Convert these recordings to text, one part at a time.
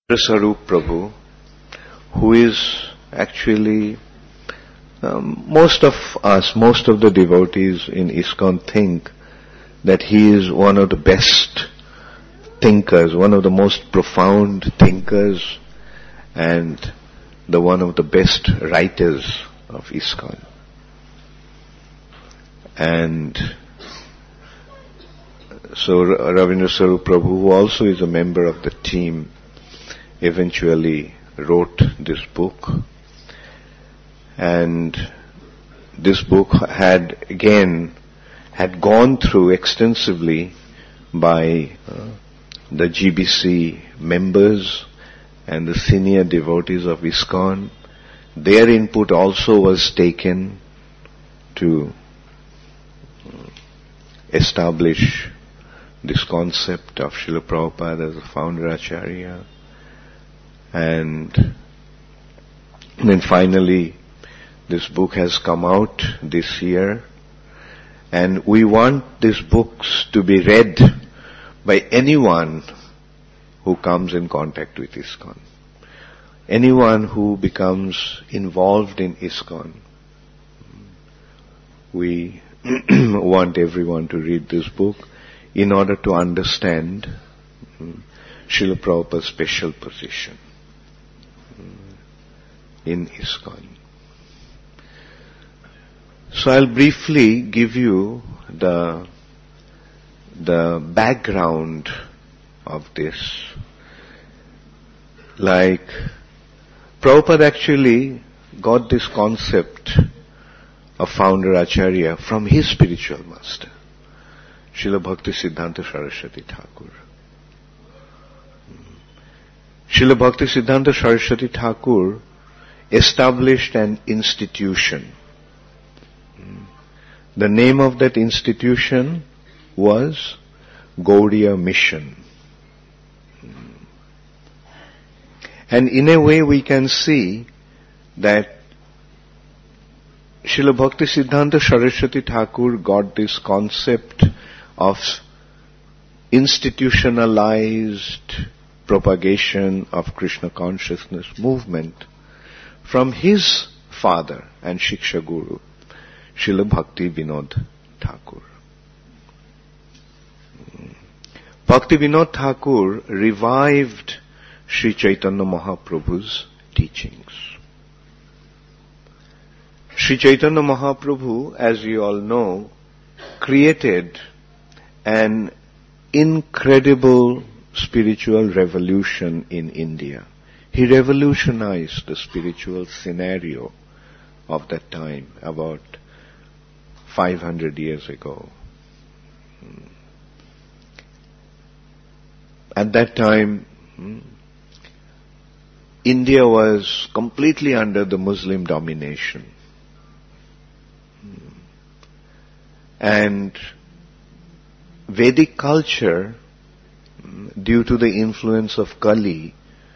Swarup Prabhu, who is actually most of the devotees in ISKCON think that he is one of the best thinkers, one of the most profound thinkers, and one of the best writers of ISKCON. And so Ravindra Swarup Prabhu, who also is a member of the team, eventually wrote this book. And this book had gone through extensively by the GBC members and the senior devotees of ISKCON. Their input also was taken to establish this concept of Srila Prabhupada as a founder Acharya. And then finally, this book has come out this year, and we want these books to be read by anyone who comes in contact with ISKCON, anyone who becomes involved in ISKCON. We want everyone to read this book in order to understand Srila Prabhupada's special position in ISKCON. So I'll briefly give you the background of this. Like, Prabhupada actually got this concept of founder Acharya from his spiritual master, Srila Bhakti Siddhanta Saraswati Thakur. Srila Bhakti Siddhanta Saraswati Thakur established an institution. The name of that institution was Gaudiya Mission. And in a way we can see that Srila Bhakti Siddhanta Saraswati Thakur got this concept of institutionalized propagation of Krishna consciousness movement from his father and Shiksha Guru, Srila Bhakti Vinod Thakur. Bhakti Vinod Thakur revived Sri Chaitanya Mahaprabhu's teachings. Sri Chaitanya Mahaprabhu, as you all know, created an incredible spiritual revolution in India. He revolutionized the spiritual scenario of that time, about 500 years ago. At that time, India was completely under the Muslim domination. And Vedic culture, due to the influence of Kali,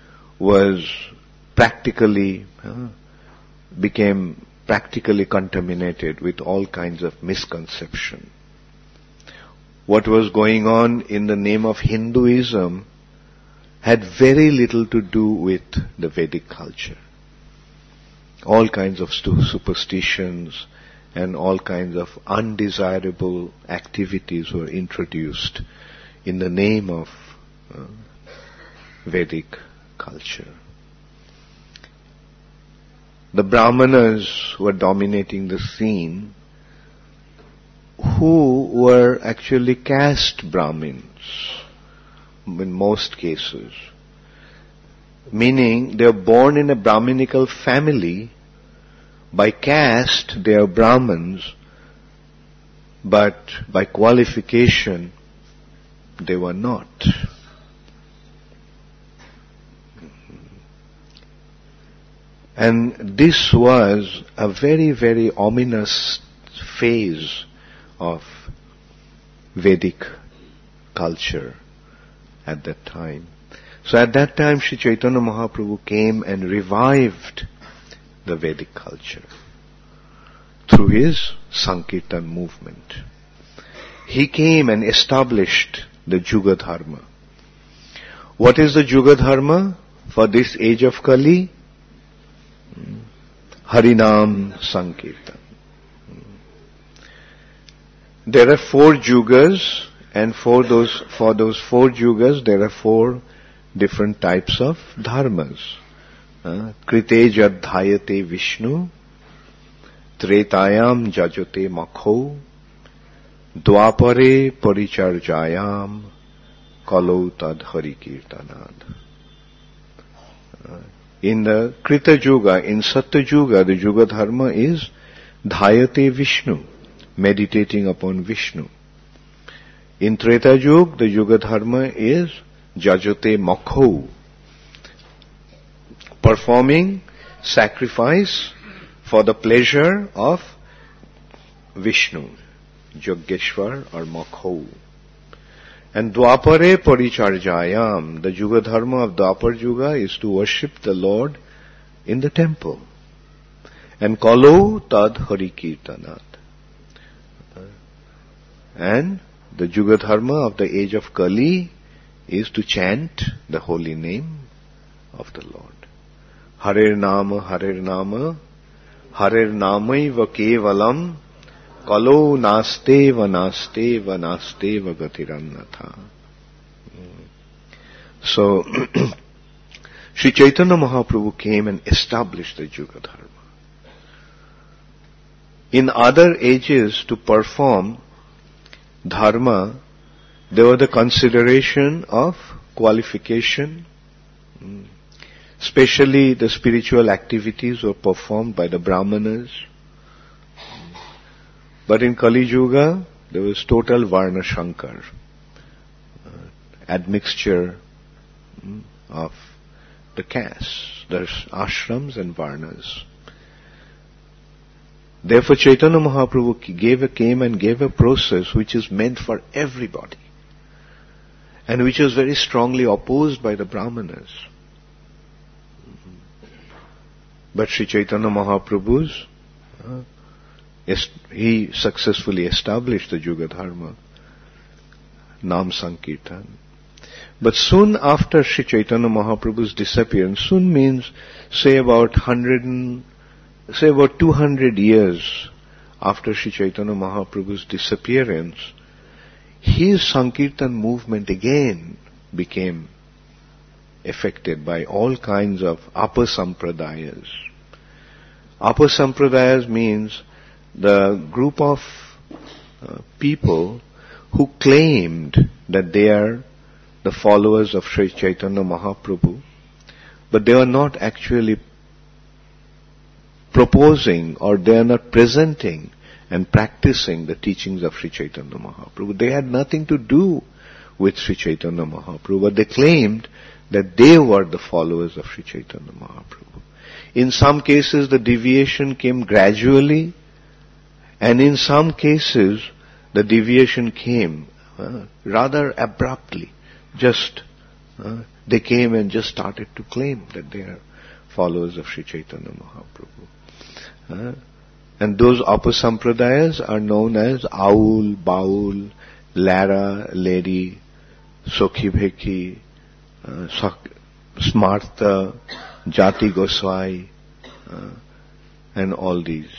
became practically contaminated with all kinds of misconception. What was going on in the name of Hinduism had very little to do with the Vedic culture. All kinds of superstitions and all kinds of undesirable activities were introduced in the name of Vedic culture. The Brahmanas were dominating the scene, who were actually caste Brahmins in most cases, meaning they are born in a Brahminical family. By caste they are Brahmins, but by qualification they were not. And this was a very, very ominous phase of Vedic culture at that time. So at that time Sri Chaitanya Mahaprabhu came and revived the Vedic culture through his Sankirtan movement. He came and established the Juga Dharma. What is the Juga Dharma? for this age of Kali? Harinam Sankirtan. There are 4 yugas, and for those 4 yugas there are 4 different types of dharmas. Krite jadhayate Vishnu, Tretayam jajate makho, Dwapare paricharjayam, Kalau tad hari kirtanad. In the Krita Yuga, in Satya Yuga, the Yuga Dharma is Dhayate Vishnu, meditating upon Vishnu. In Treta Yuga, the Yuga Dharma is Jajate Makho, performing sacrifice for the pleasure of Vishnu, Yogeshwar or Makho. And Dwapare Paricharjayam, the Yuga Dharma of Dwapar Yuga is to worship the Lord in the temple. And Kalau Tad Hari Kirtanat. And the Yuga Dharma of the age of Kali is to chant the holy name of the Lord. Harer Nama, Harer Nama, Harer Namaiva Kevalam, Kalo naste va naste va naste va gatirannatha. So, Sri Chaitanya Mahaprabhu came and established the Yuga Dharma. In other ages, to perform dharma, there was the consideration of qualification. Especially the spiritual activities were performed by the Brahmanas. But in Kali Yuga, there was total Varna Shankar, admixture of the castes. There's ashrams and varnas. Therefore, Chaitanya Mahaprabhu came and gave a process which is meant for everybody, and which was very strongly opposed by the Brahmanas. But Sri Chaitanya Mahaprabhu's he successfully established the Yuga Dharma, Nam Sankirtan. But soon after Sri Chaitanya Mahaprabhu's disappearance, soon means say about 200 years after Sri Chaitanya Mahaprabhu's disappearance, his Sankirtan movement again became affected by all kinds of Apasampradayas. Apasampradayas means the group of people who claimed that they are the followers of Sri Chaitanya Mahaprabhu, but they are not actually proposing or they are not presenting and practicing the teachings of Sri Chaitanya Mahaprabhu. They had nothing to do with Sri Chaitanya Mahaprabhu, but they claimed that they were the followers of Sri Chaitanya Mahaprabhu. In some cases the deviation came gradually, and in some cases the deviation came rather abruptly. They came and just started to claim that they are followers of Sri Chaitanya Mahaprabhu. And those Apasampradayas are known as Aul, Baul, Lara, Lady, Sokhi Bhekhi, Smarta, Jati Goswai, and all these.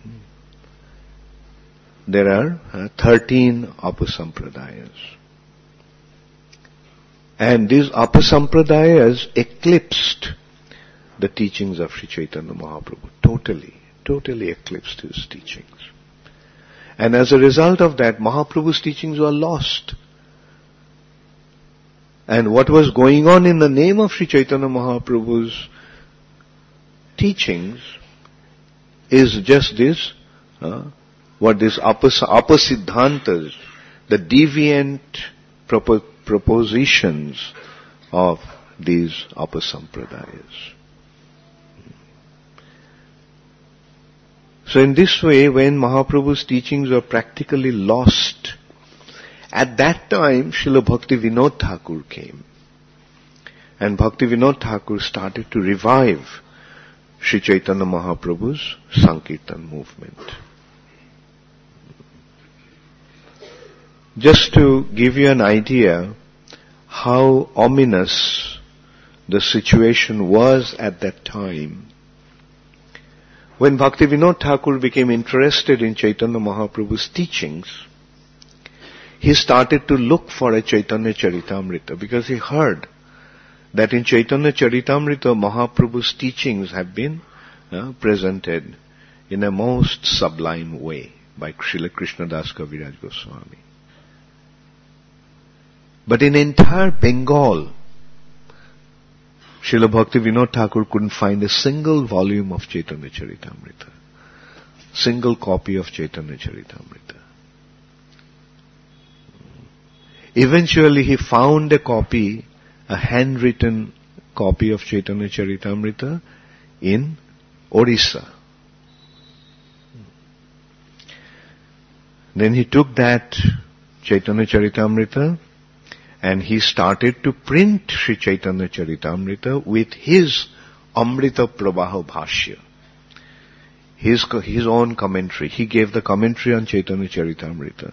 There are 13 Apasampradayas. And these Apasampradayas eclipsed the teachings of Sri Chaitanya Mahaprabhu. Totally eclipsed his teachings. And as a result of that, Mahaprabhu's teachings were lost. And what was going on in the name of Sri Chaitanya Mahaprabhu's teachings is just this, what these apasiddhantas, the deviant propositions of these apasampradayas. So in this way, when Mahaprabhu's teachings were practically lost, at that time Srila Bhakti Vinod Thakur came. And Bhakti Vinod Thakur started to revive Sri Chaitanya Mahaprabhu's Sankirtan movement. Just to give you an idea how ominous the situation was at that time. When Bhaktivinoda Thakur became interested in Chaitanya Mahaprabhu's teachings, he started to look for a Chaitanya Charitamrita because he heard that in Chaitanya Charitamrita Mahaprabhu's teachings have been presented in a most sublime way by Srila Krishnadas Kaviraj Goswami. But in entire Bengal, Srila Bhaktivinoda Thakur couldn't find a single volume of Chaitanya Charitamrita, single copy of Chaitanya Charitamrita. Eventually he found a copy, a handwritten copy of Chaitanya Charitamrita in Orissa. Then he took that Chaitanya Charitamrita and he started to print Sri Chaitanya Charitamrita with his Amrita Prabaha Bhashya, his own commentary. He gave the commentary on Chaitanya Charitamrita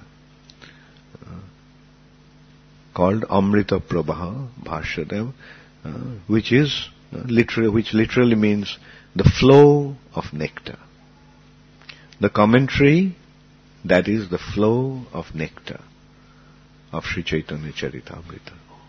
called Amrita Prabaha Bhashya, which literally means the flow of nectar. The commentary, that is the flow of nectar of Sri Chaitanya Charitamrita.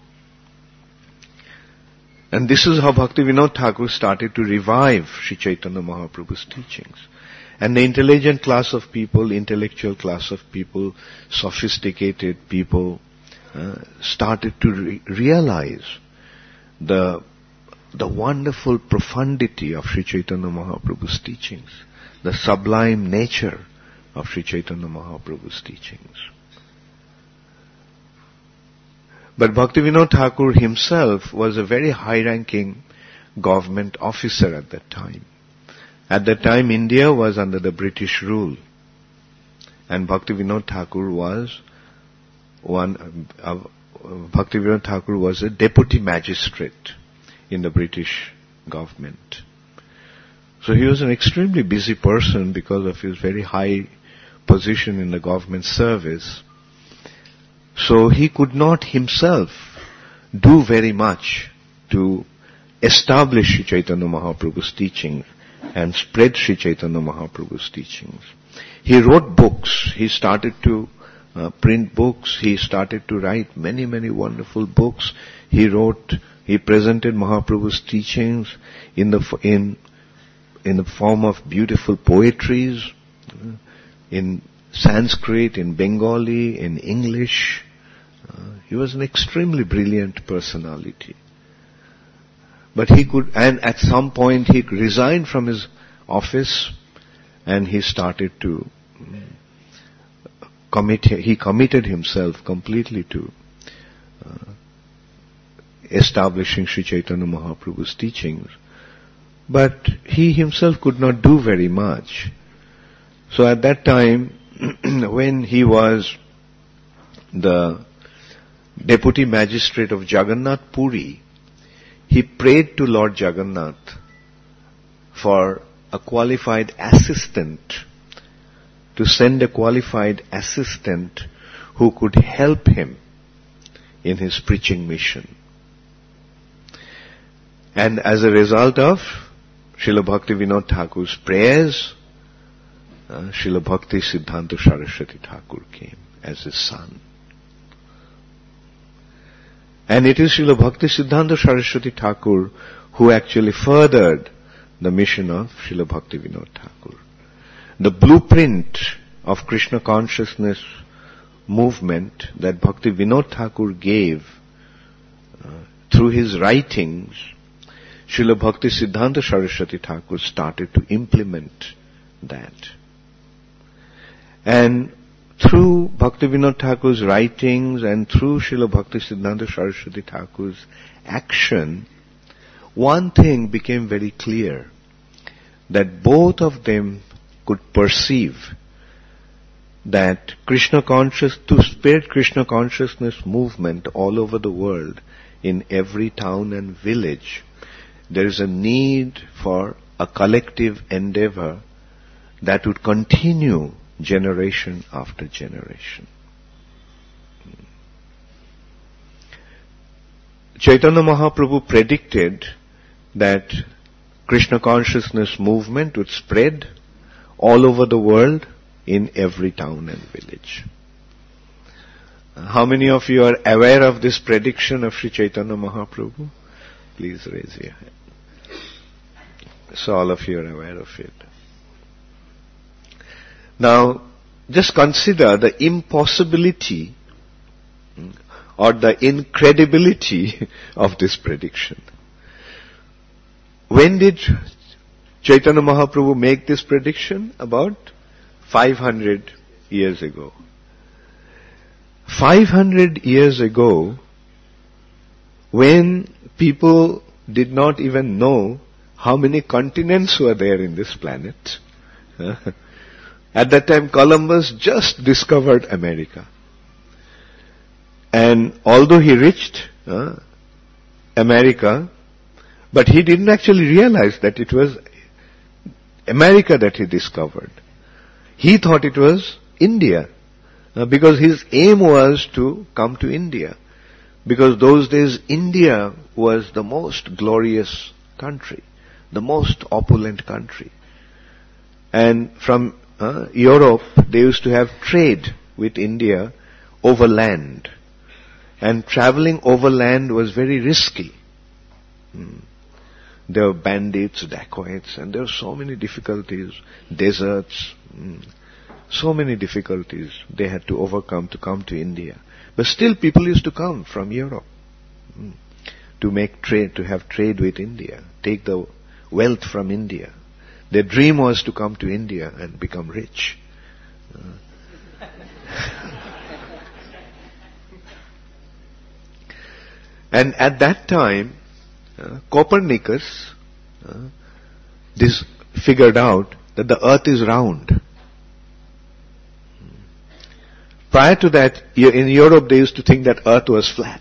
And this is how Bhaktivinoda Thakur started to revive Sri Chaitanya Mahaprabhu's teachings. And the intelligent class of people, intellectual class of people, sophisticated people, started to realize the wonderful profundity of Sri Chaitanya Mahaprabhu's teachings, the sublime nature of Sri Chaitanya Mahaprabhu's teachings. But Bhaktivinoda Thakur himself was a very high-ranking government officer at that time. At that time, India was under the British rule, and Bhaktivinoda Thakur was a deputy magistrate in the British government. So he was an extremely busy person because of his very high position in the government service. So he could not himself do very much to establish Sri Chaitanya Mahaprabhu's teachings and spread Sri Chaitanya Mahaprabhu's teachings. He wrote books. He started to print books. He started to write many, many wonderful books. He presented Mahaprabhu's teachings in the form of beautiful poetries, in Sanskrit, in Bengali, in English. He was an extremely brilliant personality. But and at some point he resigned from his office and he started to he committed himself completely to establishing Sri Chaitanya Mahaprabhu's teachings. But he himself could not do very much. So at that time, when he was the deputy magistrate of Jagannath Puri, he prayed to Lord Jagannath for a qualified assistant, to send a qualified assistant who could help him in his preaching mission. And as a result of Srila Bhaktivinoda Thakur's prayers, Srila Bhakti Siddhanta Saraswati Thakur came as his son. And it is Srila Bhakti Siddhanta Saraswati Thakur who actually furthered the mission of Srila Bhaktivinoda Thakur. The blueprint of Krishna consciousness movement that Bhaktivinoda Thakur gave through his writings, Srila Bhakti Siddhanta Saraswati Thakur started to implement that. And through Bhaktivinoda Thakur's writings and through Srila Bhakti Siddhanta Saraswati Thakur's action, one thing became very clear, that both of them could perceive that to spread Krishna consciousness movement all over the world, in every town and village, there is a need for a collective endeavor that would continue generation after generation. Chaitanya Mahaprabhu predicted that Krishna consciousness movement would spread all over the world in every town and village. How many of you are aware of this prediction of Sri Chaitanya Mahaprabhu? Please raise your hand. So all of you are aware of it. Now, just consider the impossibility or the incredibility of this prediction. When did Chaitanya Mahaprabhu make this prediction? About 500 years ago. 500 years ago, when people did not even know how many continents were there in this planet. At that time, Columbus just discovered America. And although he reached America, but he didn't actually realize that it was America that he discovered. He thought it was India, because his aim was to come to India. Because those days India was the most glorious country, the most opulent country. And from Europe, they used to have trade with India overland. And traveling overland was very risky. There were bandits, dacoits, and there were so many difficulties, deserts, so many difficulties they had to overcome to come to India. But still people used to come from Europe to make trade, to have trade with India, take the wealth from India. Their dream was to come to India and become rich. And at that time, Copernicus figured out that the earth is round. Prior to that, in Europe they used to think that earth was flat.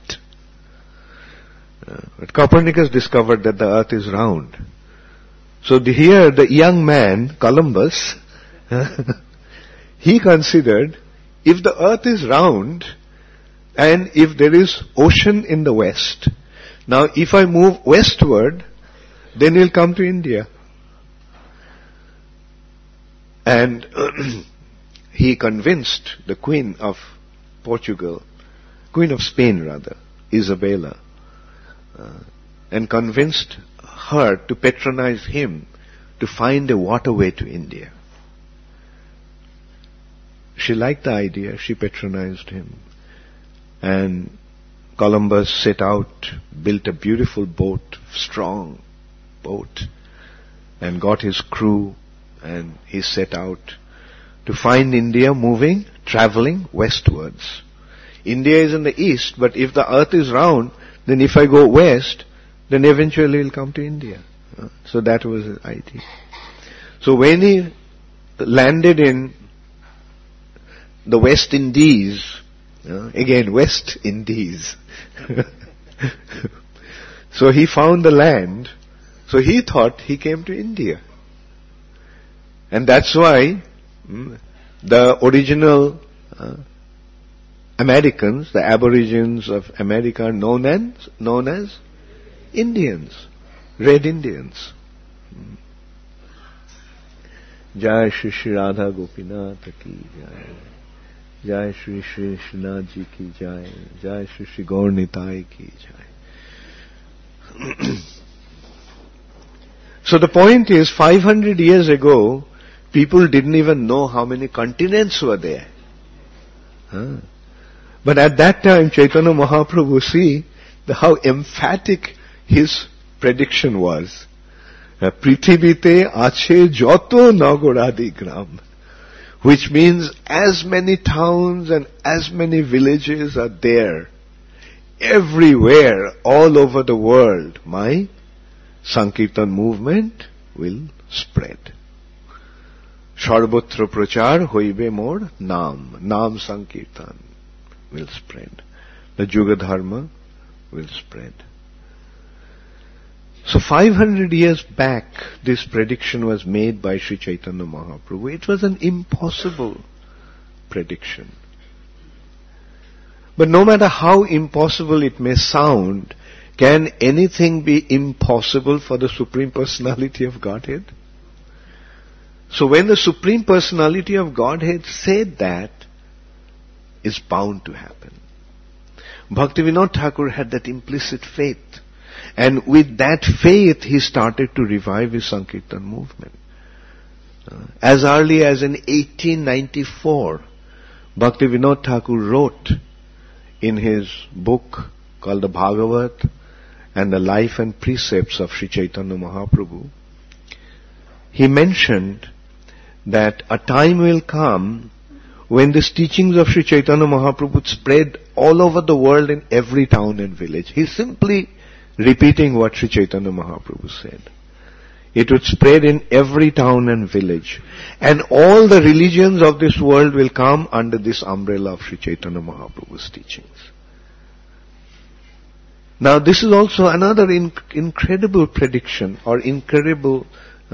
But Copernicus discovered that the earth is round. So here the young man, Columbus, he considered, if the earth is round and if there is ocean in the west, now if I move westward, then he'll come to India. And he convinced the Queen of Spain rather, Isabella, and convinced her to patronize him to find a waterway to India. She liked the idea, she patronized him. And Columbus set out, built a beautiful boat, strong boat, and got his crew, and he set out to find India traveling westwards. India is in the east, but if the earth is round, then if I go west, then eventually he'll come to India. So that was his idea. So when he landed in the West Indies, again West Indies, so he found the land, so he thought he came to India. And that's why the original Americans, the aborigines of America, are known as Indians, Red Indians. Jai Shri Shri Radha Gopinath ki Jai. Jai Shri Shri Srinath Ji ki Jai. Jai Shri Shri Gaur Nitai ki Jai. So the point is, 500 years ago, people didn't even know how many continents were there. But at that time, Chaitanya Mahaprabhu, see how emphatic his prediction was. Prithibite ache joto nagoradi gram. Which means as many towns and as many villages are there, everywhere, all over the world, my Sankirtan movement will spread. Sarvatra prachar hoibe mor nam. Nam Sankirtan will spread. The Juga Dharma will spread. So 500 years back, this prediction was made by Sri Chaitanya Mahaprabhu. It was an impossible prediction. But no matter how impossible it may sound, Can anything be impossible for the Supreme Personality of Godhead? So when the Supreme Personality of Godhead said that, it's bound to happen. Bhaktivinoda Thakur had that implicit faith. And with that faith, he started to revive his Sankirtan movement. As early as in 1894, Bhaktivinoda Thakur wrote in his book called the Bhagavat and the Life and Precepts of Sri Chaitanya Mahaprabhu, he mentioned that a time will come when these teachings of Sri Chaitanya Mahaprabhu would spread all over the world in every town and village. He's simply repeating what Sri Chaitanya Mahaprabhu said. It would spread in every town and village. And all the religions of this world will come under this umbrella of Sri Chaitanya Mahaprabhu's teachings. Now this is also another incredible prediction or incredible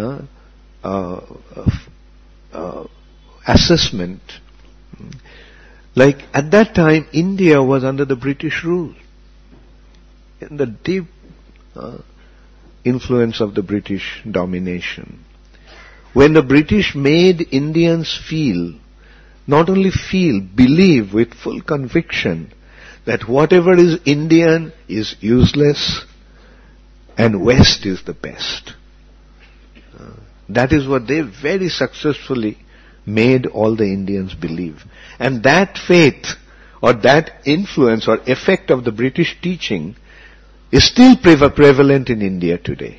assessment. Like at that time, India was under the British rule. In the deep influence of the British domination. When the British made Indians feel, not only feel, believe with full conviction that whatever is Indian is useless and West is the best. That is what they very successfully made all the Indians believe. And that faith or that influence or effect of the British teaching is still prevalent in India today.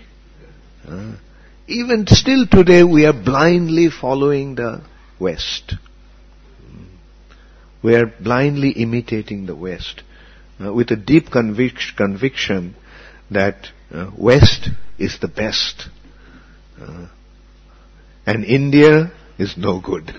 Even still today we are blindly following the West. We are blindly imitating the West with a deep conviction that West is the best and India is no good.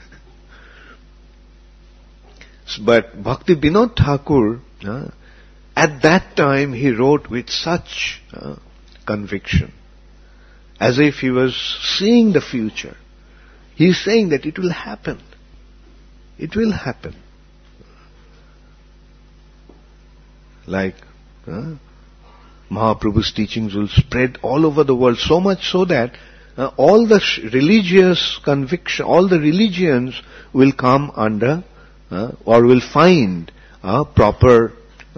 But Bhaktivinoda Thakur, at that time he wrote with such conviction, as if he was seeing the future. He is saying that it will happen. It will happen. Like Mahaprabhu's teachings will spread all over the world, so much so that all the religious conviction, all the religions will come under or will find a proper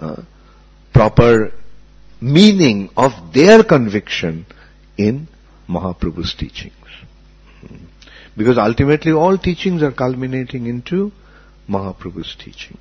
meaning of their conviction in Mahaprabhu's teachings. Because ultimately all teachings are culminating into Mahaprabhu's teachings.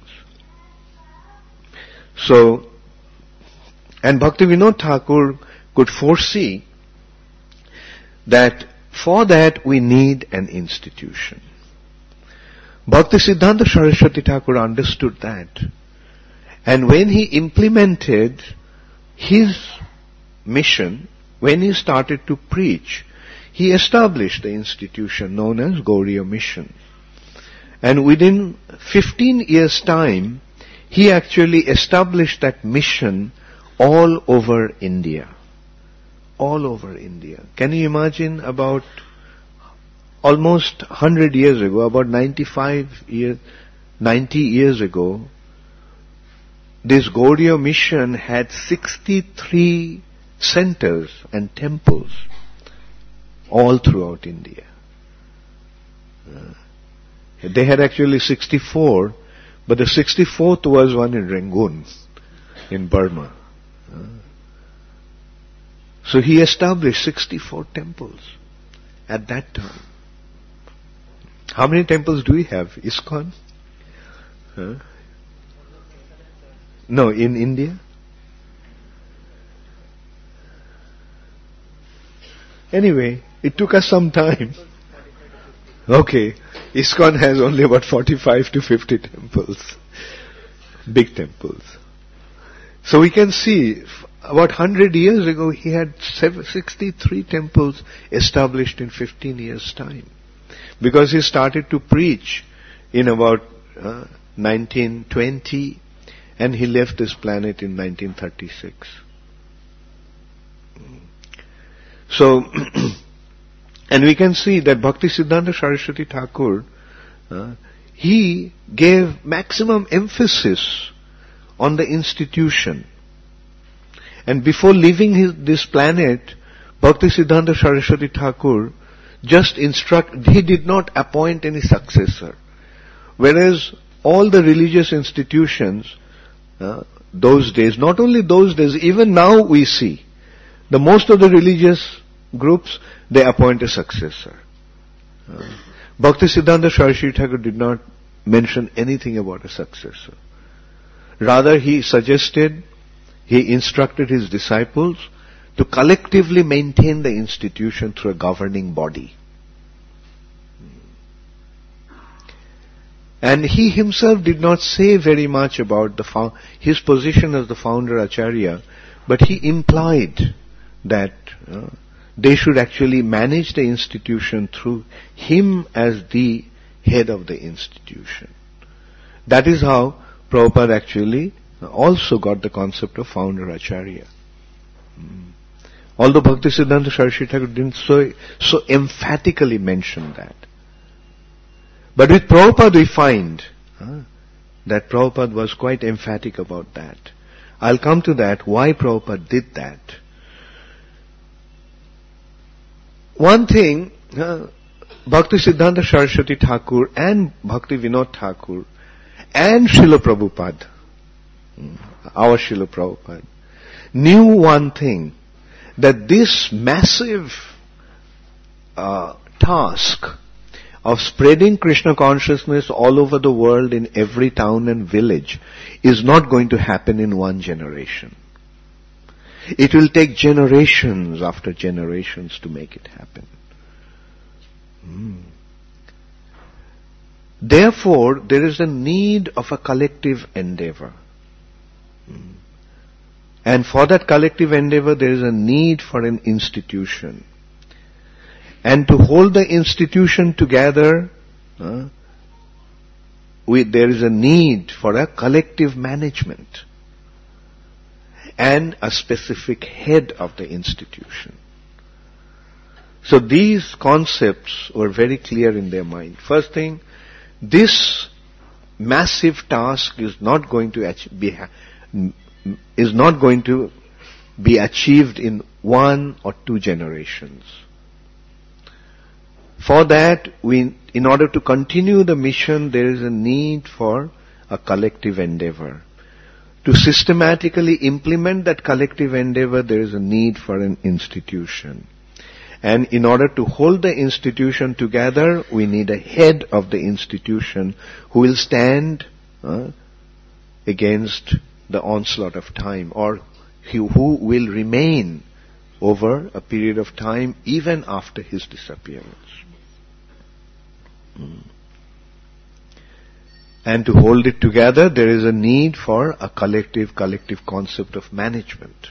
So, and Bhaktivinoda Thakur could foresee that for that we need an institution. Bhaktisiddhanta Saraswati Thakur understood that. And when he implemented his mission, when he started to preach, he established the institution known as Gauriya Mission. And within 15 years' time, he actually established that mission all over India. All over India. Can you imagine about almost 100 years ago, about 90 years ago, this Gauriya Mission had 63 centers and temples all throughout India. They had actually 64, but the 64th was one in Rangoon, in Burma. So he established 64 temples at that time. How many temples do we have? ISKCON? No, in India? Anyway, it took us some time. Okay, ISKCON has only about 45 to 50 temples. Big temples. So we can see, about 100 years ago, he had 63 temples established in 15 years' time. Because he started to preach in about 1920, and he left this planet in 1936. So, and we can see that Bhaktisiddhanta Saraswati Thakur, he gave maximum emphasis on the institution. And before leaving this planet, Bhaktisiddhanta Saraswati Thakur he did not appoint any successor. Whereas all the religious institutions, those days, not only those days, even now we see, the most of the religious groups, they appoint a successor. Bhaktisiddhanta Saraswati Thakur did not mention anything about a successor. Rather, he instructed his disciples to collectively maintain the institution through a governing body. And he himself did not say very much about his position as the founder Acharya, but he implied that they should actually manage the institution through him as the head of the institution. That is how Prabhupada actually also got the concept of founder Acharya. Although Bhaktisiddhanta Saraswati Thakur didn't so emphatically mention that. But with Prabhupada we find that Prabhupada was quite emphatic about that. I'll come to that, why Prabhupada did that. One thing, Bhaktisiddhanta Saraswati Thakur and Bhakti Vinod Thakur and Srila Prabhupada, our Srila Prabhupada, knew one thing, that this massive task of spreading Krishna consciousness all over the world in every town and village is not going to happen in one generation. It will take generations after generations to make it happen. Therefore, there is a need of a collective endeavor. And for that collective endeavor, there is a need for an institution. And to hold the institution together, there is a need for a collective management and a specific head of the institution. So these concepts were very clear in their mind. First thing, this massive task is not going to be achieved in 1 or 2 generations. For that, in order to continue the mission, there is a need for a collective endeavor. To systematically implement that collective endeavor, there is a need for an institution. And in order to hold the institution together, we need a head of the institution who will stand against the onslaught of time, or who will remain over a period of time even after his disappearance. And to hold it together, there is a need for a collective concept of management.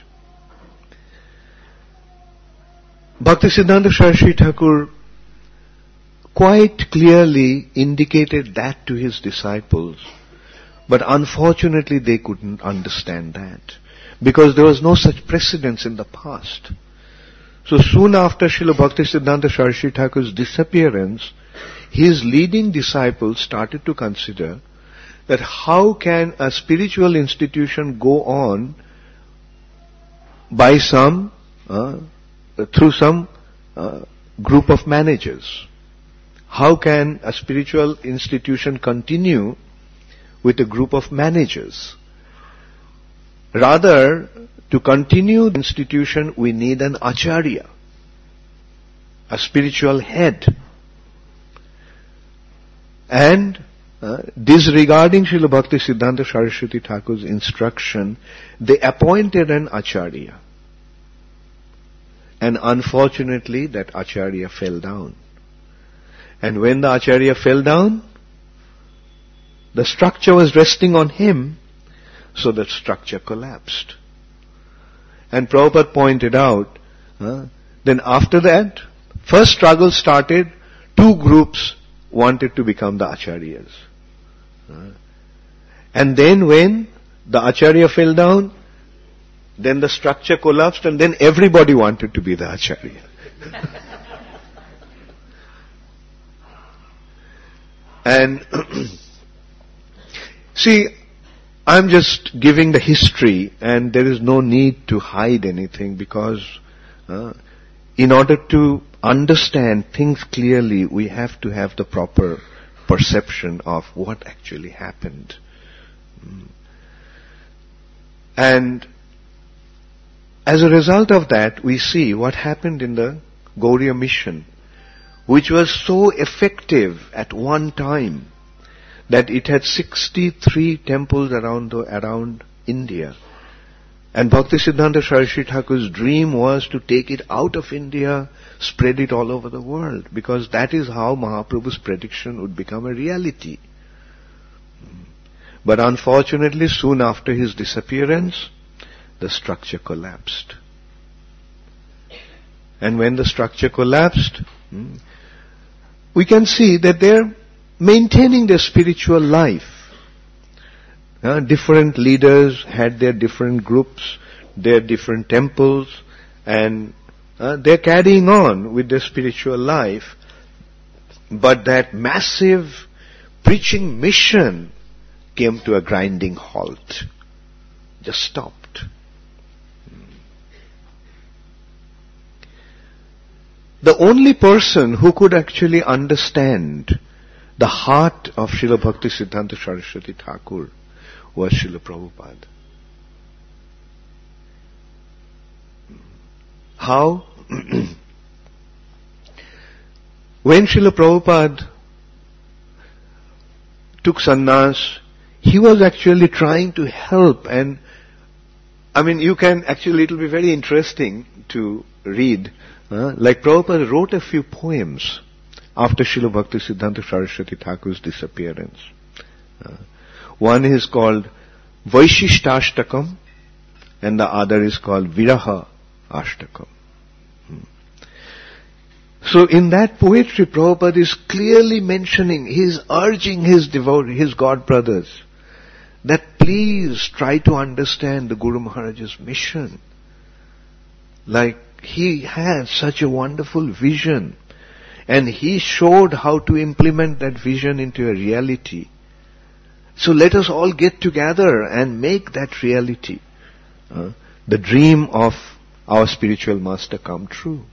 Bhaktisiddhanta Saraswati Thakur quite clearly indicated that to his disciples, but unfortunately they couldn't understand that, because there was no such precedence in the past. So soon after Srila Bhaktisiddhanta Saraswati Thakur's disappearance, his leading disciples started to consider that how can a spiritual institution go on by through some group of managers. How can a spiritual institution continue with a group of managers? Rather, to continue the institution, we need an acharya, a spiritual head. And disregarding Srila Bhaktisiddhanta Saraswati Thakur's instruction, they appointed an acharya. And unfortunately, that acharya fell down. And when the acharya fell down, the structure was resting on him, so that structure collapsed. And Prabhupada pointed out, then after that, first struggle started, 2 groups wanted to become the acharyas. And then when the acharya fell down, then the structure collapsed, and then everybody wanted to be the acharya. And see, I'm just giving the history, and there is no need to hide anything, because in order to understand things clearly, we have to have the proper perception of what actually happened. And as a result of that, we see what happened in the Gauriya mission, which was so effective at one time that it had 63 temples around India. And Bhaktisiddhanta Saraswati Thakur's dream was to take it out of India, spread it all over the world, because that is how Mahaprabhu's prediction would become a reality. But unfortunately, soon after his disappearance, the structure collapsed. And when the structure collapsed, we can see that they're maintaining their spiritual life. Different leaders had their different groups, their different temples, and they're carrying on with their spiritual life. But that massive preaching mission came to a grinding halt. Just stopped. The only person who could actually understand the heart of Srila Bhaktisiddhanta Saraswati Thakur was Srila Prabhupada. How? When Srila Prabhupada took sannyas, he was actually trying to help, and you can actually, it will be very interesting to read. Like Prabhupada wrote a few poems after Srila Bhaktisiddhanta Saraswati Thakur's disappearance. One is called Vaishishthashtakam, and the other is called Viraha Ashtakam. So in that poetry, Prabhupada is clearly mentioning, he is urging his God brothers, that please try to understand the Guru Maharaj's mission. Like, he had such a wonderful vision, and he showed how to implement that vision into a reality. So let us all get together and make that reality, the dream of our spiritual master come true.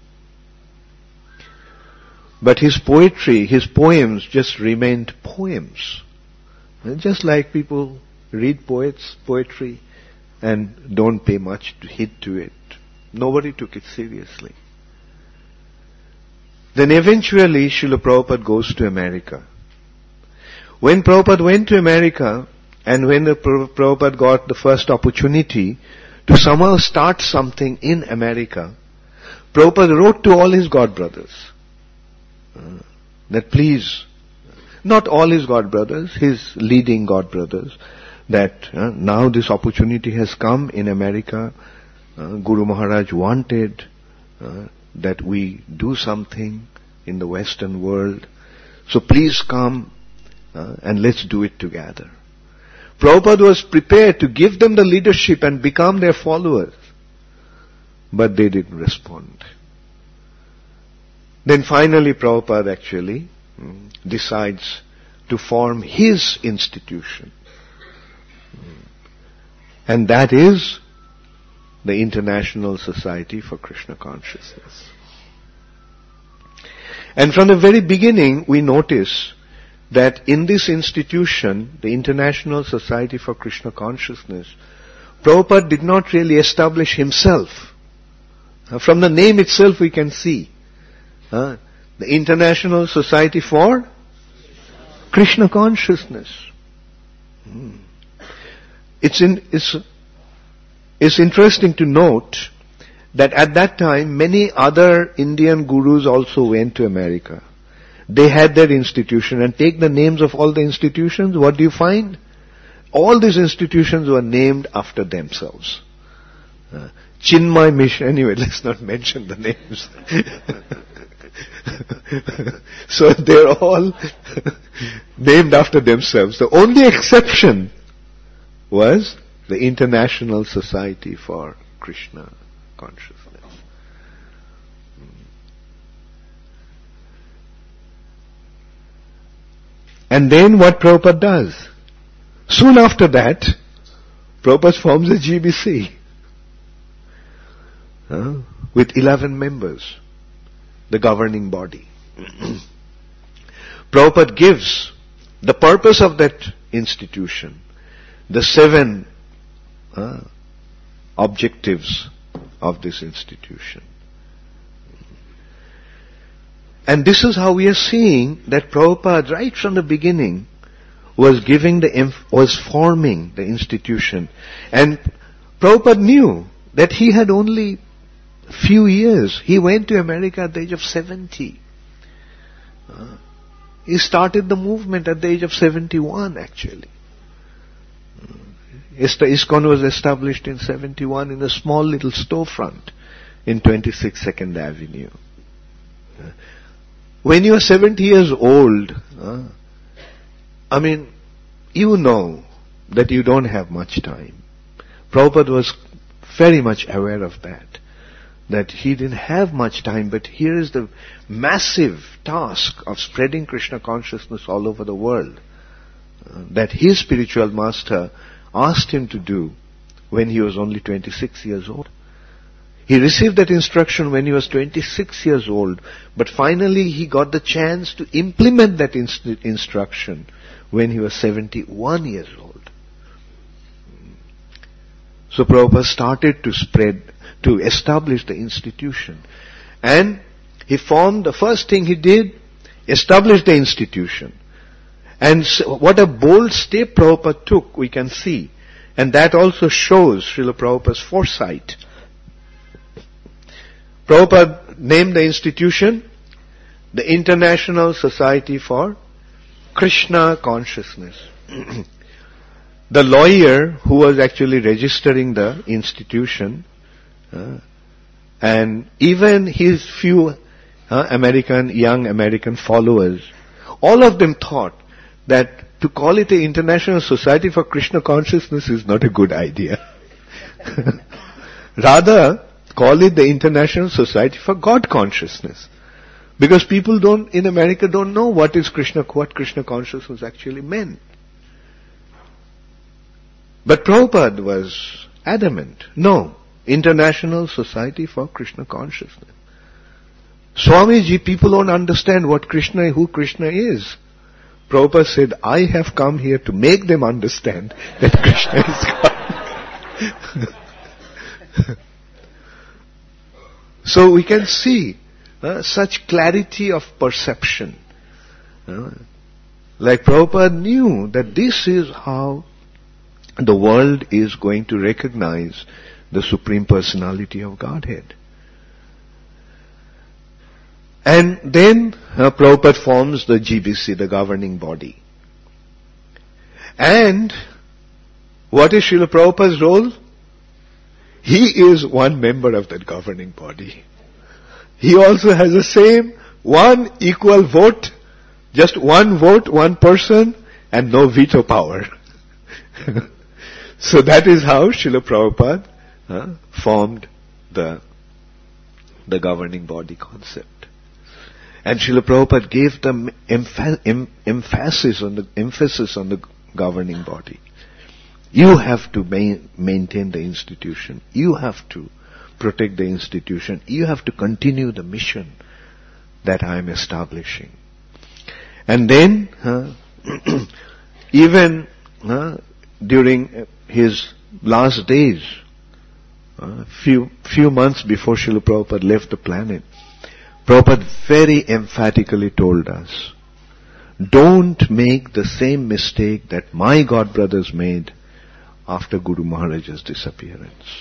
But his poetry, his poems just remained poems. Just like people read poetry and don't pay much heed to it. Nobody took it seriously. Then eventually Srila Prabhupada goes to America. When Prabhupada went to America, and when the Prabhupada got the first opportunity to somehow start something in America, Prabhupada wrote to all his God brothers that please, not all his God brothers, his leading God brothers, that now this opportunity has come in America. Guru Maharaj wanted that we do something in the Western world. So please come and let's do it together. Prabhupada was prepared to give them the leadership and become their followers. But they didn't respond. Then finally Prabhupada actually decides to form his institution. And that is the International Society for Krishna Consciousness. And from the very beginning, we notice that in this institution, the International Society for Krishna Consciousness, Prabhupada did not really establish himself. From the name itself we can see. The International Society for Krishna Consciousness. It's interesting to note that at that time, many other Indian gurus also went to America. They had their institution, and take the names of all the institutions, what do you find? All these institutions were named after themselves. Chinmay Mission, anyway, let's not mention the names. So they're all named after themselves. The only exception was the International Society for Krishna Consciousness. And then what Prabhupada does? Soon after that, Prabhupada forms a GBC with 11 members, the governing body. Prabhupada gives the purpose of that institution, the 7 objectives of this institution. And this is how we are seeing that Prabhupada, right from the beginning, was forming the institution. And Prabhupada knew that he had only few years. He went to America at the age of 70. He started the movement at the age of 71, actually. ISKCON was established in 71 in a small little storefront in 26 2nd Avenue. When you are 70 years old, you know that you don't have much time. Prabhupada was very much aware of that he didn't have much time, but here is the massive task of spreading Krishna consciousness all over the world that his spiritual master asked him to do when he was only 26 years old. He received that instruction when he was 26 years old, but finally he got the chance to implement that instruction when he was 71 years old. So Prabhupada started to establish the institution. And the first thing he did, establish the institution. And what a bold step Prabhupada took, we can see. And that also shows Srila Prabhupada's foresight. Prabhupada named the institution the International Society for Krishna Consciousness. The lawyer who was actually registering the institution, and even his few young American followers, all of them thought that to call it the International Society for Krishna Consciousness is not a good idea. Rather, call it the International Society for God Consciousness. Because people in America don't know what Krishna consciousness actually meant. But Prabhupada was adamant. No, International Society for Krishna Consciousness. Swamiji, people don't understand who Krishna is. Prabhupada said, I have come here to make them understand that Krishna is God. So we can see such clarity of perception. Like Prabhupada knew that this is how the world is going to recognize the Supreme Personality of Godhead. And then Prabhupada forms the GBC, the governing body. And what is Srila Prabhupada's role? He is one member of that governing body. He also has the same one equal vote, just one vote, one person, and no veto power. So that is how Srila Prabhupada formed the governing body concept. And Srila Prabhupada gave the emphasis on the governing body. You have to maintain the institution. You have to protect the institution. You have to continue the mission that I am establishing. And then, even during his last days, few months before Srila Prabhupada left the planet, Prabhupada very emphatically told us, don't make the same mistake that my god brothers made after Guru Maharaj's disappearance.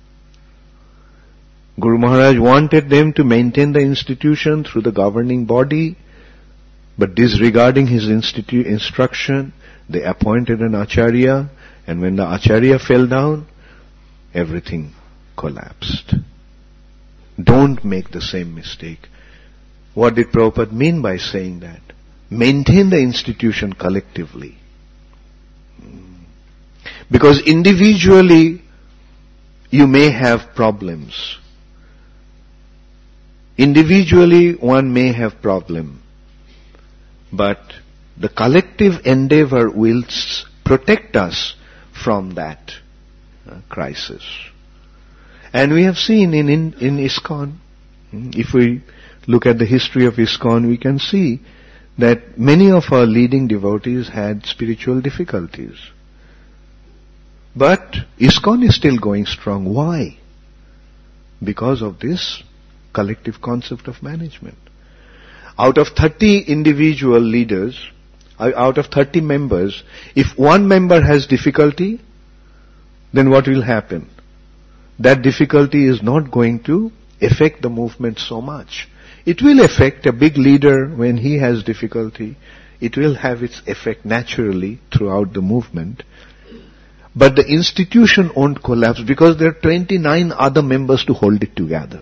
Guru Maharaj wanted them to maintain the institution through the governing body, but disregarding his instruction, they appointed an Acharya, and when the Acharya fell down, everything collapsed. Don't make the same mistake. What did Prabhupada mean by saying that? Maintain the institution collectively. Because individually, you may have problems. Individually, one may have problem. But the collective endeavor will protect us from that. crisis. And we have seen in ISKCON, if we look at the history of ISKCON, we can see that many of our leading devotees had spiritual difficulties. But ISKCON is still going strong. Why? Because of this collective concept of management. Out of 30 individual leaders, out of 30 members, if one member has difficulty, then what will happen? That difficulty is not going to affect the movement so much. It will affect a big leader when he has difficulty. It will have its effect naturally throughout the movement. But the institution won't collapse because there are 29 other members to hold it together.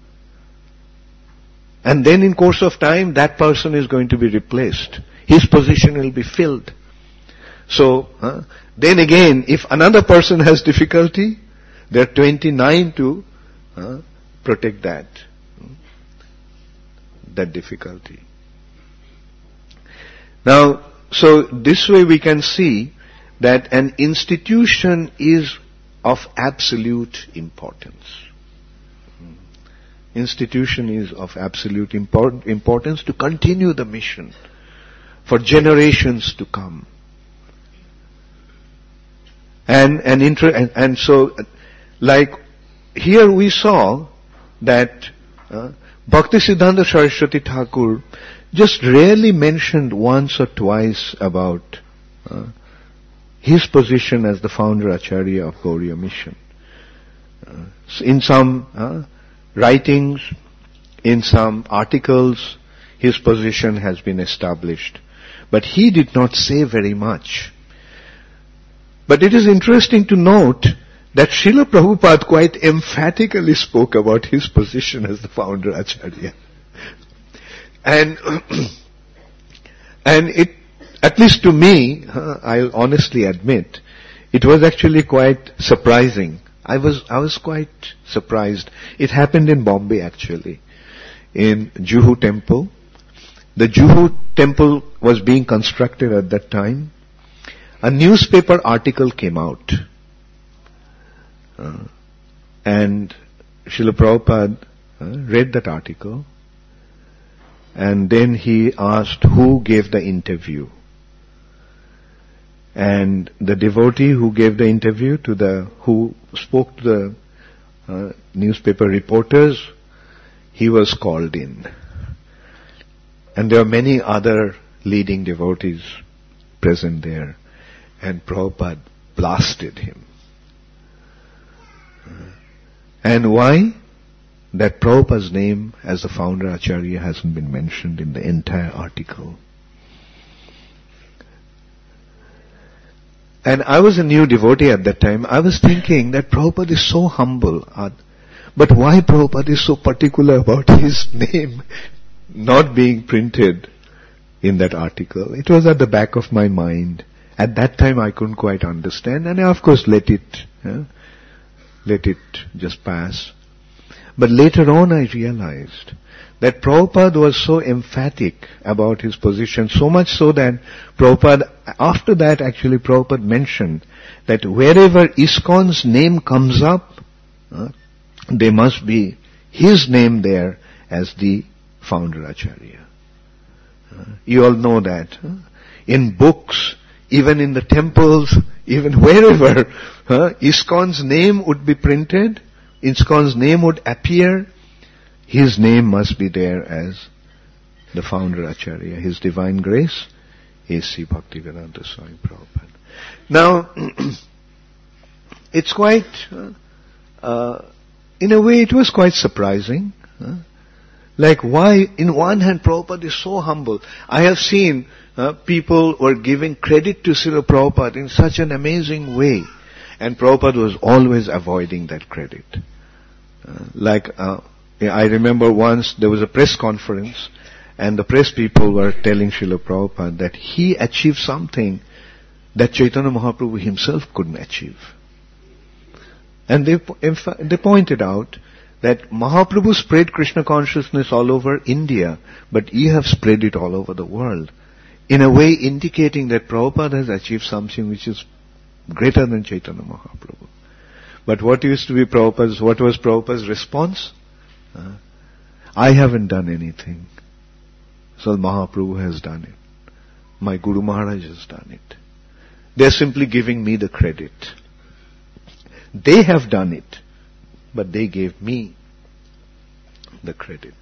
And then in course of time, that person is going to be replaced. His position will be filled. So, then again, if another person has difficulty, there are 29 to protect that difficulty. Now, so this way we can see that an institution is of absolute importance. Institution is of absolute importance to continue the mission for generations to come. And so, like here we saw that Bhaktisiddhanta Saraswati Thakur just rarely mentioned once or twice about his position as the founder Acharya of Gauriya Mission. In some writings, in some articles, his position has been established. But he did not say very much. But it is interesting to note that Srila Prabhupada quite emphatically spoke about his position as the founder Acharya. And it, at least to me, I'll honestly admit, it was actually quite surprising. I was quite surprised. It happened in Bombay actually, in Juhu Temple. The Juhu Temple was being constructed at that time. A newspaper article came out. And Srila Prabhupada read that article. And then he asked who gave the interview. And the devotee who gave the interview who spoke to the newspaper reporters, he was called in. And there were many other leading devotees present there. And Prabhupada blasted him. And why? That Prabhupada's name as the founder Acharya hasn't been mentioned in the entire article. And I was a new devotee at that time. I was thinking that Prabhupada is so humble. But why Prabhupada is so particular about his name not being printed in that article? It was at the back of my mind. At that time I couldn't quite understand, and I of course let it just pass. But later on I realized that Prabhupada was so emphatic about his position, so much so that after that actually Prabhupada mentioned that wherever ISKCON's name comes up, there must be his name there as the founder Acharya. You all know that. In books, even in the temples, even wherever, ISKCON's name would be printed, ISKCON's name would appear, his name must be there as the founder Acharya. His Divine Grace, A.C. Bhaktivedanta Swami Prabhupada. Now, it's quite, in a way it was quite surprising. Like why, in one hand Prabhupada is so humble. I have seen people were giving credit to Srila Prabhupada in such an amazing way. And Prabhupada was always avoiding that credit. I remember once there was a press conference and the press people were telling Srila Prabhupada that he achieved something that Chaitanya Mahaprabhu himself couldn't achieve. And they pointed out that Mahaprabhu spread Krishna consciousness all over India, but you have spread it all over the world. In a way indicating that Prabhupada has achieved something which is greater than Chaitanya Mahaprabhu. But what was Prabhupada's response? I haven't done anything. So Mahaprabhu has done it. My Guru Maharaj has done it. They're simply giving me the credit. They have done it, but they gave me the credit.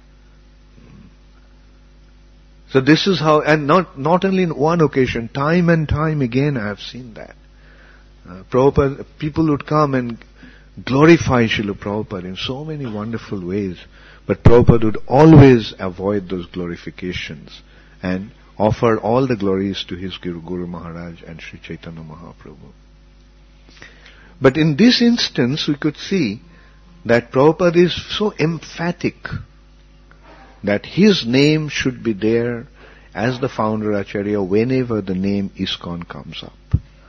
So this is how, and not only in one occasion, time and time again I have seen that. Prabhupada, people would come and glorify Srila Prabhupada in so many wonderful ways, but Prabhupada would always avoid those glorifications and offer all the glories to his Guru Maharaj and Sri Chaitanya Mahaprabhu. But in this instance, we could see that Prabhupada is so emphatic that his name should be there as the founder Acharya whenever the name ISKCON comes up.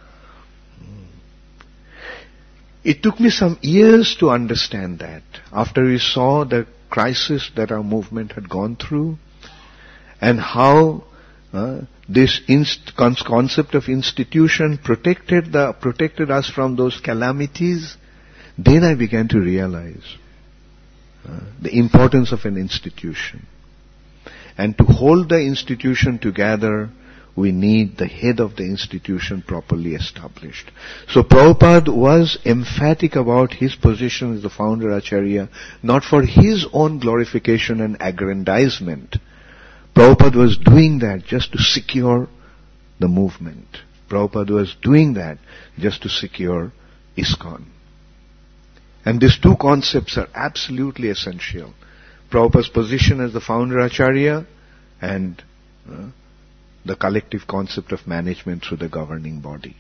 It took me some years to understand that. After we saw the crisis that our movement had gone through and how this concept of institution protected us from those calamities, then I began to realize the importance of an institution. And to hold the institution together, we need the head of the institution properly established. So Prabhupada was emphatic about his position as the founder Acharya, not for his own glorification and aggrandizement. Prabhupada was doing that just to secure the movement. Prabhupada was doing that just to secure ISKCON. And these two concepts are absolutely essential. Prabhupada's position as the founder Acharya and the collective concept of management through the governing body.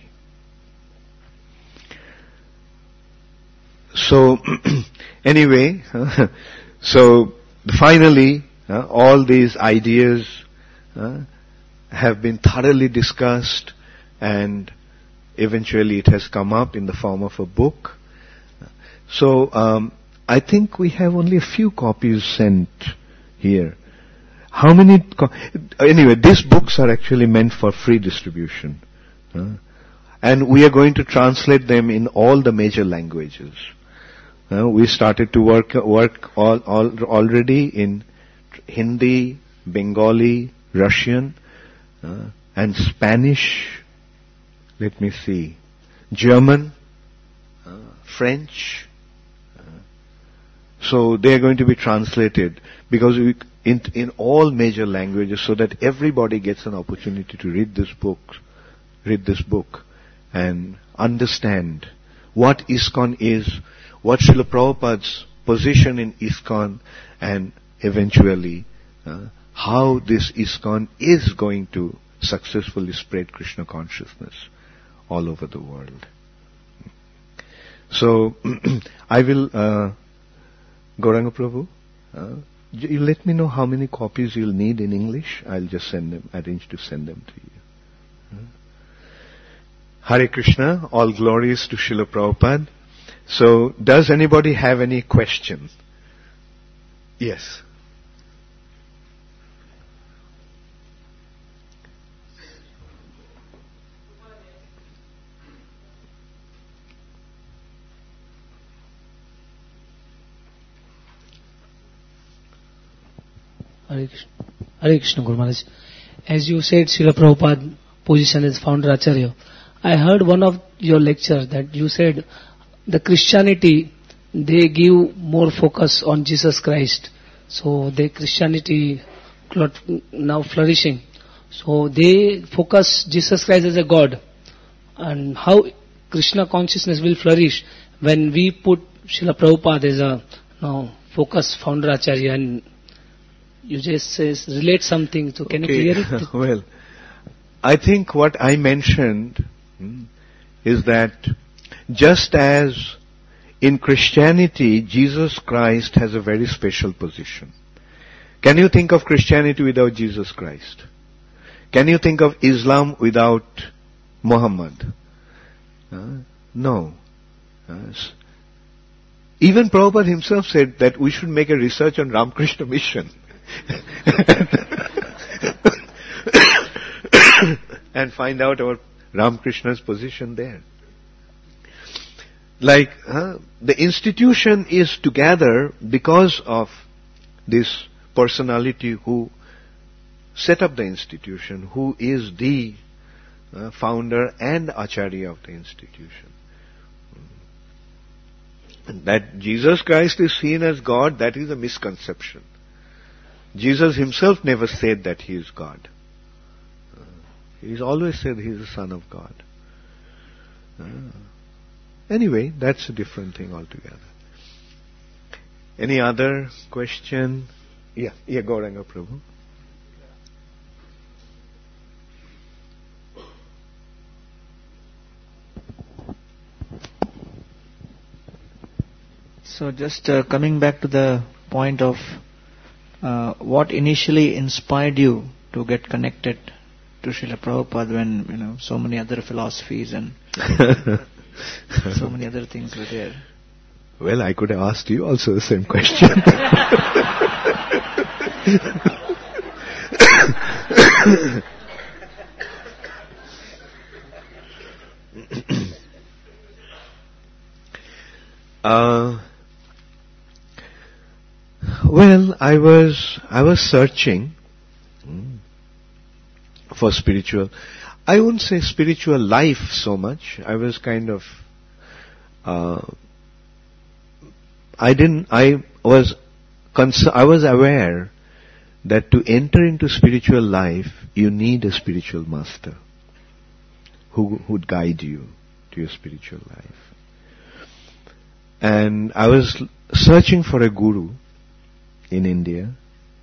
So, anyway, so finally, all these ideas have been thoroughly discussed, and eventually it has come up in the form of a book. So, I think we have only a few copies sent here. How many? Anyway, these books are actually meant for free distribution. And we are going to translate them in all the major languages. We started to work already in Hindi, Bengali, Russian, and Spanish. Let me see. German, French. So they are going to be translated because in all major languages, so that everybody gets an opportunity to read this book and understand what ISKCON is, what Srila Prabhupada's position in ISKCON, and eventually how this ISKCON is going to successfully spread Krishna consciousness all over the world. So I will, Gauranga Prabhu, you let me know how many copies you'll need in English. I'll just arrange to send them to you. Hare Krishna, all glories to Srila Prabhupada. So, does anybody have any questions? Yes. Hare Krishna, Guru Maharaj. As you said, Srila Prabhupada position as founder Acharya. I heard one of your lectures that you said the Christianity, they give more focus on Jesus Christ. So the Christianity now flourishing. So they focus Jesus Christ as a God. And how Krishna consciousness will flourish when we put Srila Prabhupada as a focus founder Acharya, and you just relate something. So can you clear it? Well, I think what I mentioned is that just as in Christianity, Jesus Christ has a very special position. Can you think of Christianity without Jesus Christ? Can you think of Islam without Muhammad? No. Even Prabhupada himself said that we should make a research on Ramakrishna Mission. And find out about Ramakrishna's position there. the institution is together because of this personality who set up the institution, who is the founder and acharya of the institution. And that Jesus Christ is seen as God, that is a misconception. Jesus himself never said that he is God. He's always said he is the Son of God. Anyway, that's a different thing altogether. Any other question? Yeah, Gauranga Prabhu. So just coming back to the point of what initially inspired you to get connected to Srila Prabhupada when so many other philosophies and so many other things were there. Well, I could have asked you also the same question. Well, I was searching for spiritual. I wouldn't say spiritual life so much. I was kind of. I was aware that to enter into spiritual life, you need a spiritual master who would guide you to your spiritual life. And I was searching for a guru in India,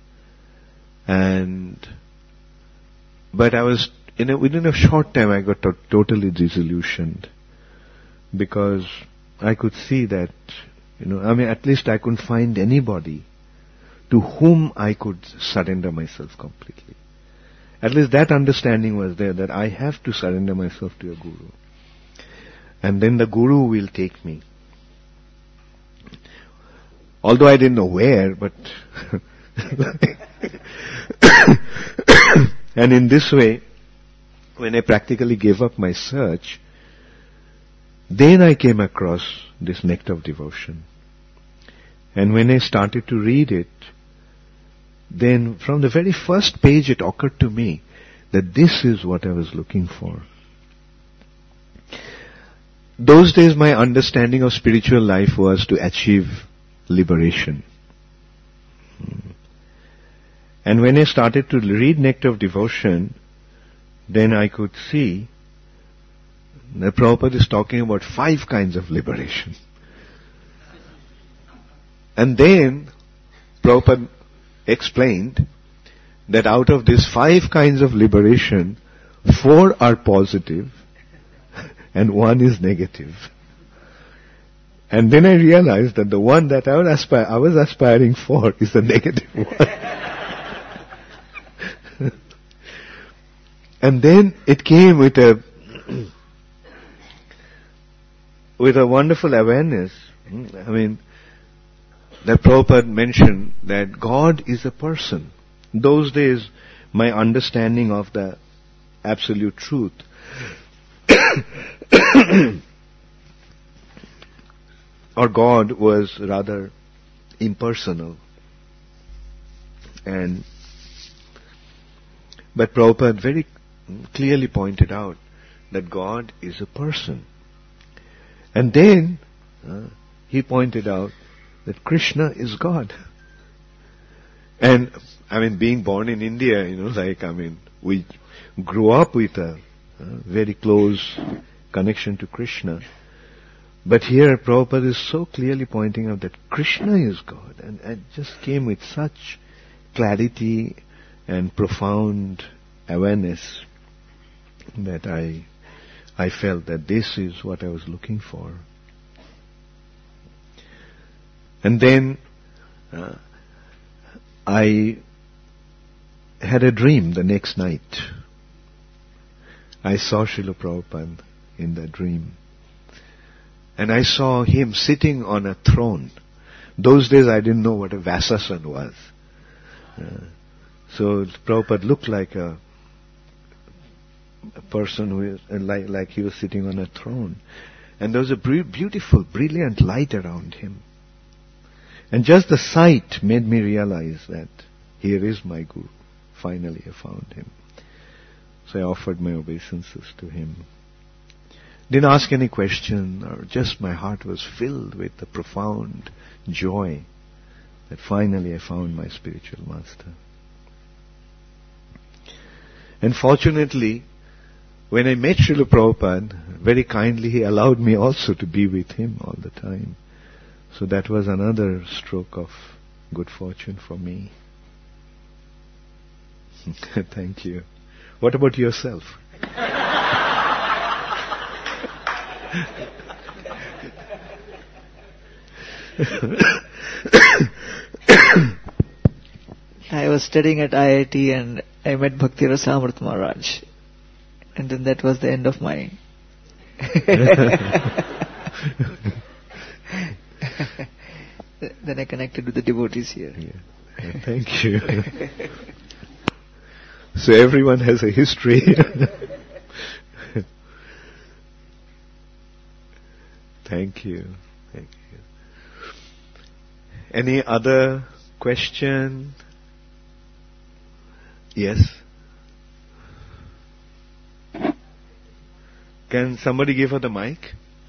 but I was within a short time I got totally disillusioned, because I could see that at least I couldn't find anybody to whom I could surrender myself completely. At least that understanding was there, that I have to surrender myself to a guru, and then the guru will take me. Although I didn't know where, but and in this way, when I practically gave up my search, then I came across this Nectar of Devotion. And when I started to read it, then from the very first page it occurred to me that this is what I was looking for. Those days my understanding of spiritual life was to achieve liberation. And when I started to read Nectar of Devotion, then I could see that Prabhupada is talking about 5 kinds of liberation. And then Prabhupada explained that out of these 5 kinds of liberation, 4 are positive and 1 is negative. And then I realized that the one that I was aspiring for is the negative one. And then it came with a wonderful awareness. That Prabhupada mentioned that God is a person. Those days, my understanding of the absolute truth or God was rather impersonal. But Prabhupada very clearly pointed out that God is a person. And then he pointed out that Krishna is God. And being born in India, we grew up with a very close connection to Krishna. But here Prabhupada is so clearly pointing out that Krishna is God, and it just came with such clarity and profound awareness that I felt that this is what I was looking for. And then I had a dream the next night. I saw Srila Prabhupada in the dream. And I saw him sitting on a throne. Those days I didn't know what a Vyasasana was. So Prabhupada looked like a person who is like he was sitting on a throne. And there was a beautiful, brilliant light around him. And just the sight made me realize that here is my Guru. Finally I found him. So I offered my obeisances to him. Didn't ask any question, or just my heart was filled with a profound joy that finally I found my spiritual master. And fortunately, when I met Srila Prabhupada, very kindly he allowed me also to be with him all the time. So that was another stroke of good fortune for me. Thank you. What about yourself? I was studying at IIT and I met Bhakti Rasamrita Maharaj. And then that was the end of my... Then I connected with the devotees here. Yeah. Thank you. So everyone has a history. Thank you. Thank you. Any other question? Yes? Can somebody give her the mic?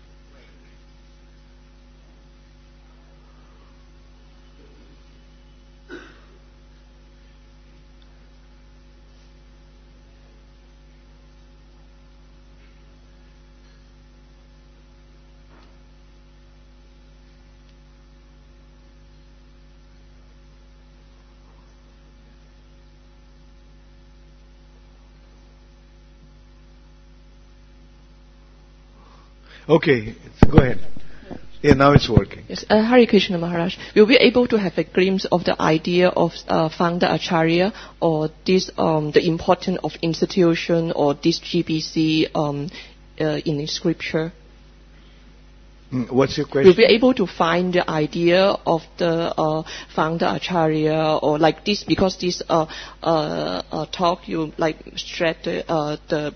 Okay, go ahead. Yeah, now it's working. Yes, Hare Krishna Maharaj. Will we be able to have a glimpse of the idea of founder Acharya, or this the importance of institution, or this GBC in scripture? What's your question? Will we be able to find the idea of the founder Acharya, or like this, because this talk you like stress the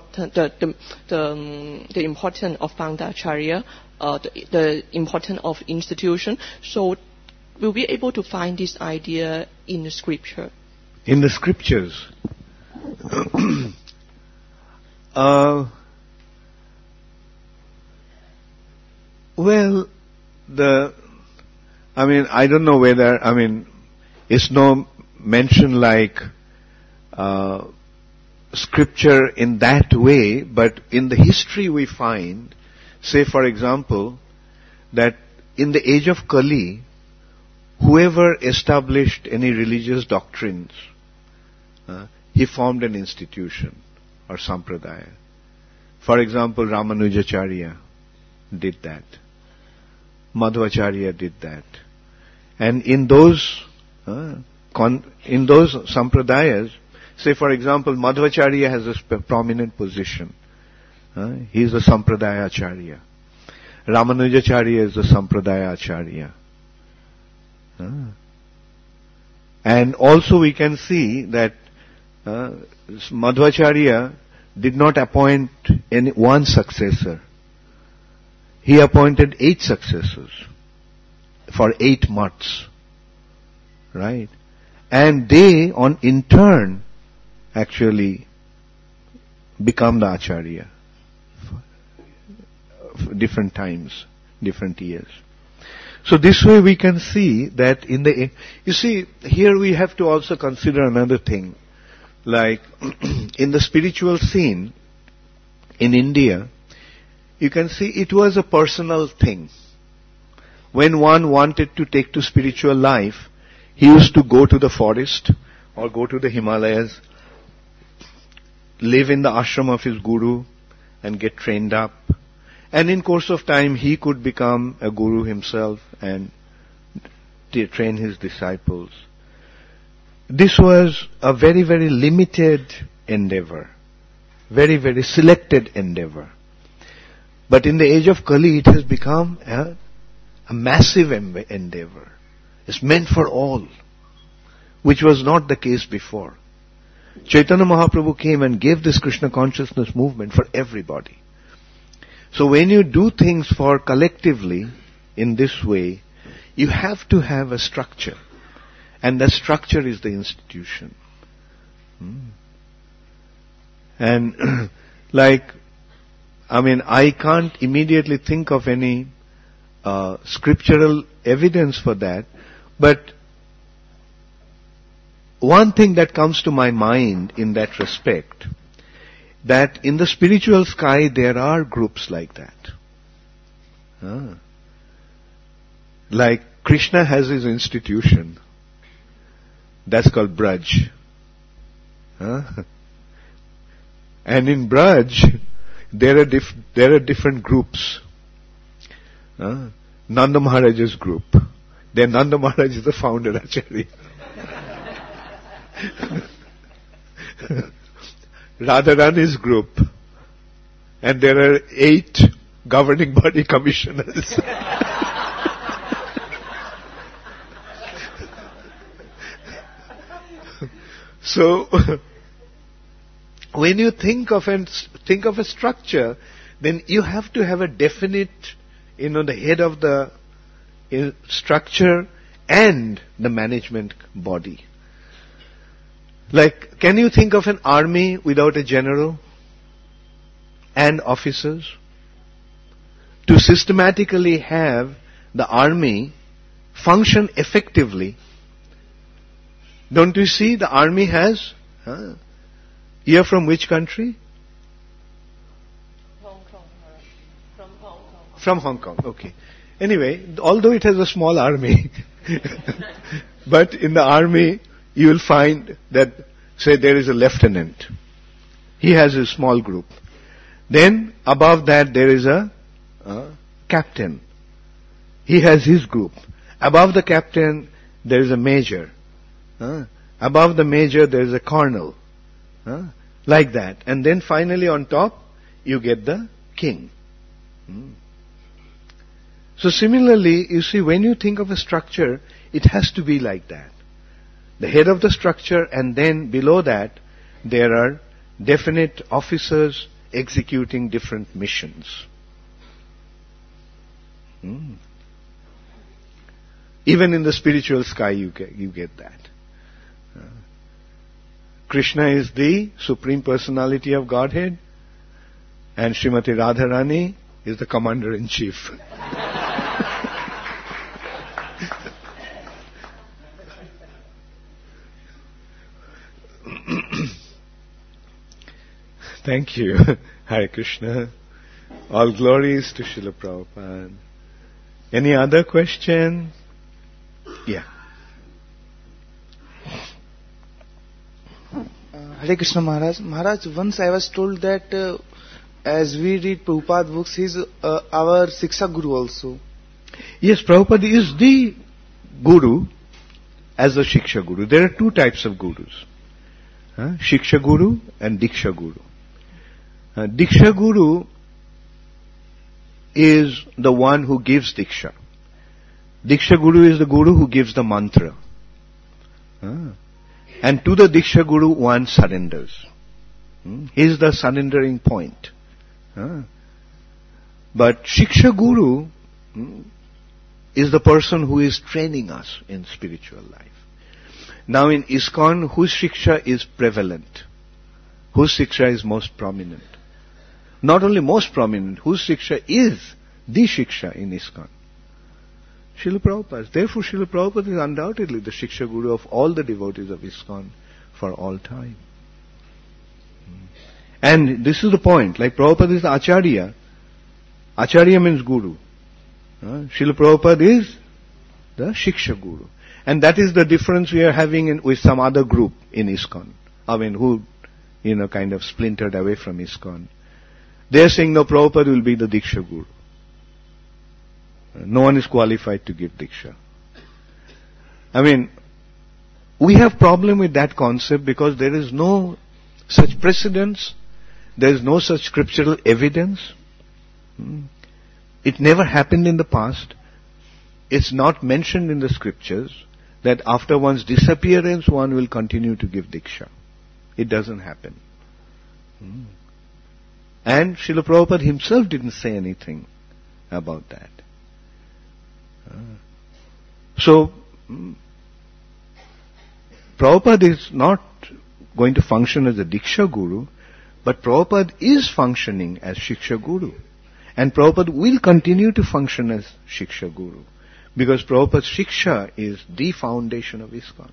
importance of founder Acharya, the importance of institution. So will we be able to find this idea in the scripture? In the scriptures? Well, I don't know whether, it's no mention like scripture in that way, but in the history we find, say for example, that in the age of Kali, whoever established any religious doctrines, he formed an institution or sampradaya. For example, Ramanujacharya did that. Madhvacharya did that. And in those sampradayas, say for example, Madhvacharya has a prominent position. He is a sampradaya acharya. Ramanujacharya is a sampradaya acharya. And also we can see that Madhvacharya did not appoint any one successor. He appointed 8 successors for 8 months. Right? And they, in turn, actually become the acharya. Different times, different years. So this way we can see that you see, here we have to also consider another thing. Like, in the spiritual scene, in India, you can see it was a personal thing. When one wanted to take to spiritual life, he used to go to the forest or go to the Himalayas, live in the ashram of his guru and get trained up. And in course of time, he could become a guru himself and train his disciples. This was a very, very limited endeavor. Very, very selected endeavor. But in the age of Kali, it has become a massive endeavor. It's meant for all, which was not the case before. Chaitanya Mahaprabhu came and gave this Krishna consciousness movement for everybody. So when you do things for collectively in this way, you have to have a structure. And the structure is the institution. And I can't immediately think of any scriptural evidence for that, but one thing that comes to my mind in that respect, that in the spiritual sky there are groups like that. Like Krishna has his institution. That's called Braj. And in Braj, there are different groups. Nanda Maharaj's group. Then Nanda Maharaj is the founder Acharya. Radharani's group. And there are 8 governing body commissioners. So, when you think of a structure, then you have to have a definite, the head of the structure and the management body. Like, can you think of an army without a general and officers? To systematically have the army function effectively, don't you see the army has, you're from which country? Hong Kong. From Hong Kong. From Hong Kong, okay. Anyway, although it has a small army, but in the army you will find that, say there is a lieutenant. He has a small group. Then above that there is a captain. He has his group. Above the captain there is a major. Above the major there is a colonel. Like that. And then finally on top you get the king. So similarly, you see, when you think of a structure, it has to be like that. The head of the structure, and then below that there are definite officers executing different missions. Even in the spiritual sky you get that. Krishna is the Supreme Personality of Godhead, and Srimati Radharani is the Commander-in-Chief. Thank you. Hare Krishna. All glories to Srila Prabhupada. Any other question? Yeah. Hare Krishna Maharaj. Maharaj, once I was told that as we read Prabhupada books, he is our Siksha Guru also. Yes, Prabhupada is the Guru as a Shiksha Guru. There are 2 types of Gurus. Shiksha Guru and Diksha Guru. Diksha Guru is the one who gives Diksha. Diksha Guru is the Guru who gives the mantra. And to the Diksha Guru one surrenders. He is the surrendering point. But Shiksha Guru is the person who is training us in spiritual life. Now in ISKCON, whose Shiksha is prevalent? Whose Shiksha is most prominent? Not only most prominent, whose Shiksha is the Shiksha in ISKCON? Srila Prabhupada. Therefore Srila Prabhupada is undoubtedly the Shiksha Guru of all the devotees of ISKCON for all time. And this is the point, like Prabhupada is the Acharya. Acharya means Guru. Srila Prabhupada is the Shiksha Guru. And that is the difference we are having with some other group in ISKCON. Who, kind of splintered away from ISKCON. They are saying, no, Prabhupada will be the Diksha Guru. No one is qualified to give Diksha. We have problem with that concept because there is no such precedence, there is no such scriptural evidence. It never happened in the past. It's not mentioned in the scriptures that after one's disappearance one will continue to give Diksha. It doesn't happen. And Srila Prabhupada himself didn't say anything about that. So, Prabhupada is not going to function as a Diksha Guru, but Prabhupada is functioning as Shiksha Guru. And Prabhupada will continue to function as Shiksha Guru, because Prabhupada's Shiksha is the foundation of ISKCON.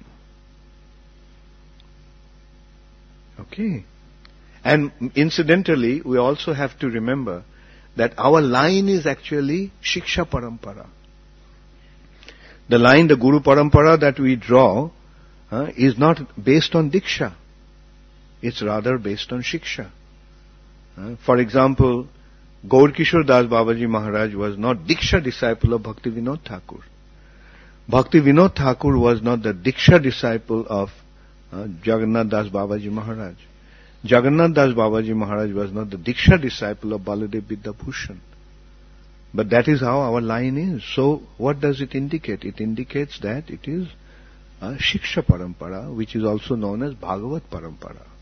Okay. And incidentally, we also have to remember that our line is actually Shiksha Parampara. The line, the Guru Parampara that we draw, is not based on Diksha. It's rather based on Shiksha. For example, Gaur Kishore Das Babaji Maharaj was not Diksha disciple of Bhakti Vinod Thakur. Bhakti Vinod Thakur was not the Diksha disciple of Jagannath Das Babaji Maharaj. Jagannath Das Babaji Maharaj was not the Diksha disciple of Baladev Vidyabhushan. But that is how our line is. So what does it indicate? It indicates that it is a Shiksha Parampara, which is also known as Bhagavat Parampara.